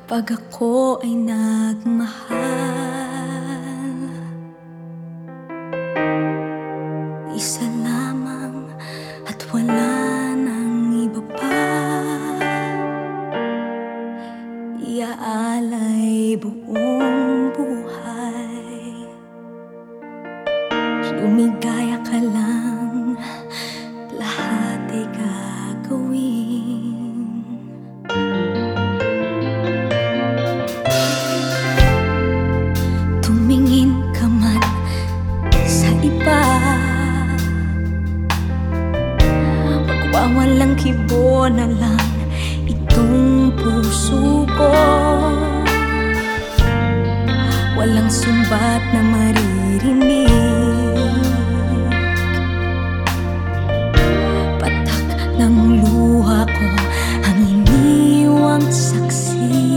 Kapag ako ay nagmahal, isa lamang at wala nang iba pa. Iaalay buong buhay, lumigaya ka lang, lahat ay gagawin. Tumingin ka man sa iba, magwawalang kibo na lang itong puso ko. Walang sumbat na maririnig, patak ng luha ko ang iniwang saksi.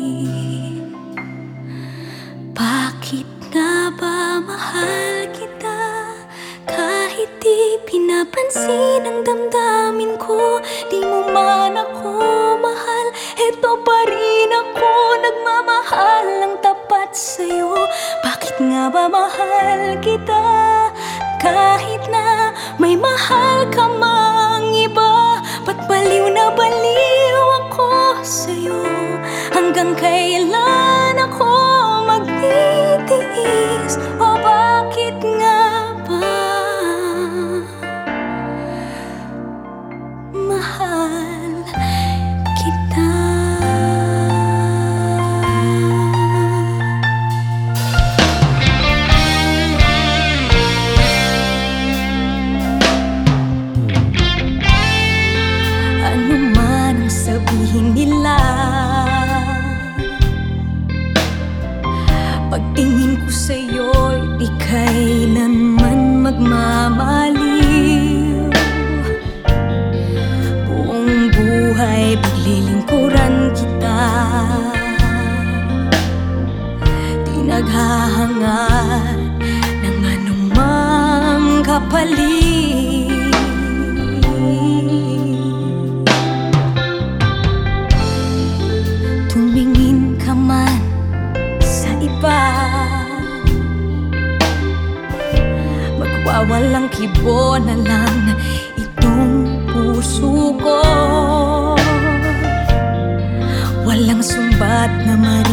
Bakit nga ba mahal kita kahit di pinapansin ang damdamin ko? Di mo man ako mahal, eto pa rin ako nagmamahal ng tapat sa'yo. Bakit nga ba mahal kita kahit na may mahal ka mang iba? Ba't baliw na baliw ako sa'yo? Hanggang kailan ako magtitiis? O bakit nga ba mahal kita? Ano man ang sabihin nila, pagtingin ko sa'yo'y di kailanman magmamaliw. Buong buhay paglilingkuran kita, di naghahangad ng anumang kapalit. Tumingin ka man sa iba, magwawalang kibo na lang itong puso ko. Walang sumbat na